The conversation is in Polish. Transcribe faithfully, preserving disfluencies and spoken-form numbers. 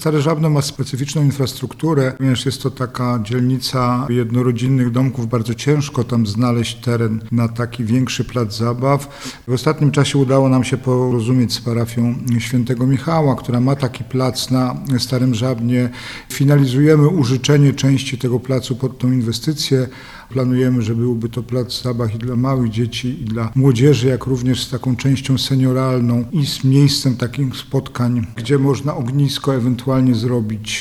Stare Żabno ma specyficzną infrastrukturę, ponieważ jest to taka dzielnica jednorodzinnych domków. Bardzo ciężko tam znaleźć teren na taki większy plac zabaw. W ostatnim czasie udało nam się porozumieć z parafią Świętego Michała, która ma taki plac na Starym Żabnie. Finalizujemy użyczenie części tego placu pod tą inwestycję. Planujemy, że byłby to plac zabaw i dla małych dzieci, i dla młodzieży, jak również z taką częścią senioralną i z miejscem takich spotkań, gdzie można ognisko ewentualnie zrobić